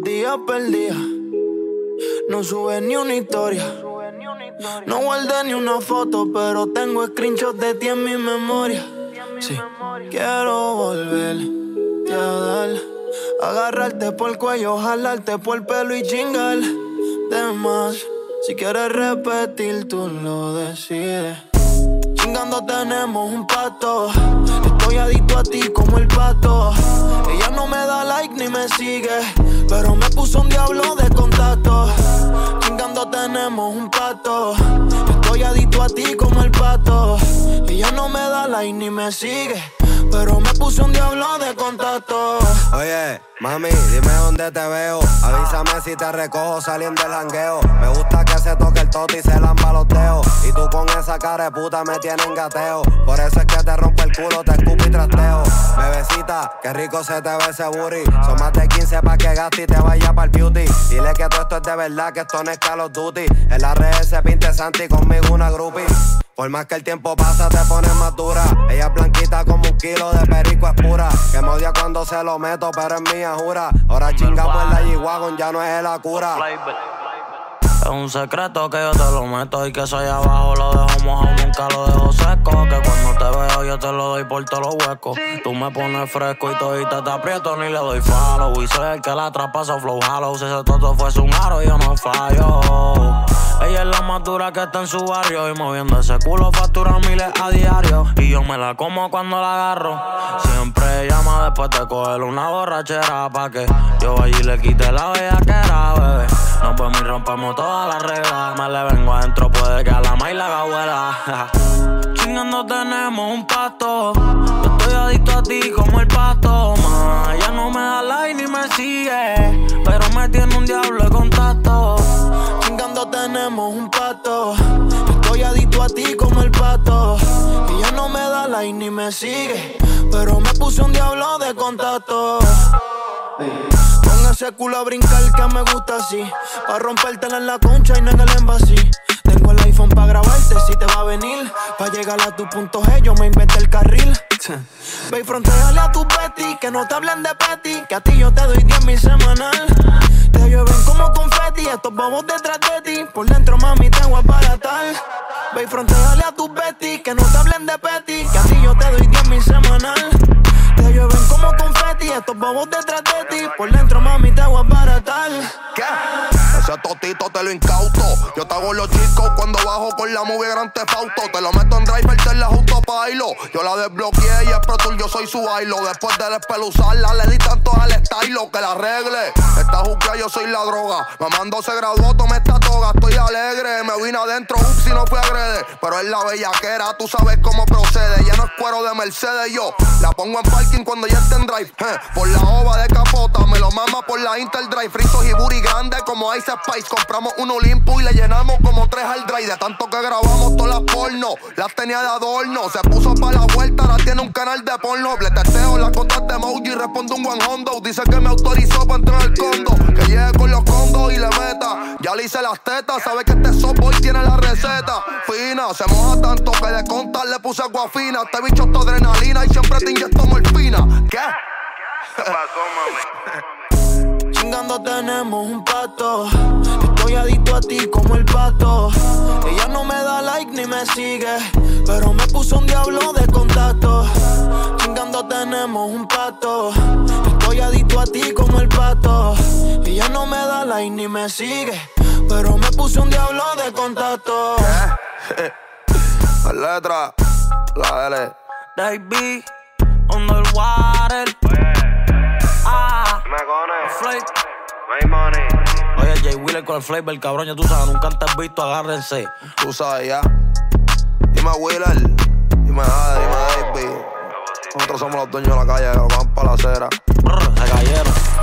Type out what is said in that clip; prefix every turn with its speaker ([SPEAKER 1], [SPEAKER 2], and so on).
[SPEAKER 1] días perdía. No sube ni una historia. No guardé ni una foto, pero tengo screenshots de ti en mi memoria. Sí, quiero volverte a dar, agarrarte por el cuello, jalarte por el pelo y chingar de más. Si quieres repetir, tú lo decides. Chingando tenemos un pacto. Estoy adicto a ti como el pato. Ella no me da like ni me sigue, pero me puso un diablo de contacto. Chingando tenemos un pacto. Estoy adicto a ti como el pato. Ella no me da like ni me sigue, pero me puso un diablo de contacto.
[SPEAKER 2] Oye, mami, dime dónde te veo. Avísame si te recojo saliendo del jangueo. Me gusta que se toque el toto y se lamba los dedos. Y tú con esa cara de puta me tienes en gateo. Por eso es que te rompe el culo, te escupo y trasteo. Bebecita, qué rico se te ve ese booty. Son más de 15 pa' que gaste y te vaya pa'l beauty. Dile que todo esto es de verdad, que esto no es Call of Duty. En la red se pinte Santi, conmigo una groupie. Por más que el tiempo pasa te pones más dura. Ella es blanquita como un kilo de perico es pura. Que me odia cuando se lo meto, pero es mía, jura. Ahora chingamos en la G-Wagon, ya no es la cura.
[SPEAKER 1] Es un secreto que yo te lo meto y que soy abajo lo dejo mojado, nunca lo dejo seco. Que cuando te veo yo te lo doy por todos los huecos. Tú me pones fresco y todita te aprieto, ni le doy follow. Y soy el que la traspasa flow hollow. Si ese toto fuese un aro yo no fallo. Ella es la más dura que está en su barrio y moviendo ese culo factura miles a diario. Y yo me la como cuando la agarro. Siempre llama después de coger una borrachera pa' que yo allí le quite la bellaquera, bebé. Nos vemos y rompemos todas las reglas. Me le vengo adentro, puede que a la maíz la haga abuela. Chingando tenemos un pacto. Yo estoy adicto a ti como el pato. Ma, ella no me da like ni me sigue, pero me tiene un diablo de contacto. Chingando tenemos un pacto. Estoy adicto a ti como el pato. Ella no me da like ni me sigue, pero me puse un diablo de contacto. Con ese culo a brincar que me gusta así, pa' rompértela en la concha y no en el embassy. Tengo el iPhone pa' grabarte si te va a venir. Pa' llegar a tu punto G yo me inventé el carril. Ve y frontéale a tu Betty, que no te hablen de petty, que a ti yo te doy 10,000 semanal. Te llueven como confeti, estos bobos detrás de ti. Por dentro mami te voy a baratar. Ve y frontéale a tu Betty, que no te hablen de petty, que a ti yo te doy 10,000 semanal. Te llueven como confeti, estos bobos detrás de ti. Por dentro mami te voy a baratar.
[SPEAKER 3] ¿Qué? Ese totito te lo incauto. Yo te hago los chicos cuando bajo con la movie Grand Theft Auto. Te lo meto en driver, te la justo pa' hilo. Yo la desbloqueé y es Pro Tour, yo soy su bailo. Después de despeluzarla le di tanto al estilo que la arregle. Esta juzga, yo soy la droga. Mamando se graduó, tomé esta toga. Estoy alegre, me vine adentro, ups, y no fui agrede. Pero es la bellaquera, tú sabes cómo procede. Ya no es cuero de Mercedes, yo la pongo en parking cuando ya esté en drive. Por la ova de capota, me lo mama por la Interdrive. Fritos y booty grande como Ice Spice. Compramos un Olimpo y le llenamos como 3 al drive. De tanto que grabamos todas las porno, las tenía de adorno. Se puso pa' la vuelta, ahora tiene un canal de porno. Le testeo las cotas de emoji y respondo un one hondo. Dice que me autorizó pa' entrar al condo, que llegue con los condos y le meta. Ya le hice las tetas, sabe que este softboy tiene la receta fina. Se moja tanto que de contar le puse agua fina. Este bicho es adrenalina y siempre te inyecto morfina. ¿Qué?
[SPEAKER 4] ¿Qué pasó, mami?
[SPEAKER 1] Chingando tenemos un pacto. Estoy adicto a ti como el pato. Ella no me da like ni me sigue, pero me puso un diablo de contacto. Chingando tenemos un pacto. Estoy adicto a ti como el pato. Ella no me da like ni me sigue, pero me puso un diablo de contacto.
[SPEAKER 3] La letra, la L.
[SPEAKER 1] Baby, underwater.
[SPEAKER 4] Flake. My money.
[SPEAKER 1] Oye, Jay Wheeler con el flavor, cabrón, ya tú sabes, nunca antes visto, agárrense.
[SPEAKER 3] Tú sabes ya. Dime Wheeler, dime Ade, dime David. Nosotros somos los dueños de la calle, que lo van para la acera.
[SPEAKER 1] Se cayeron.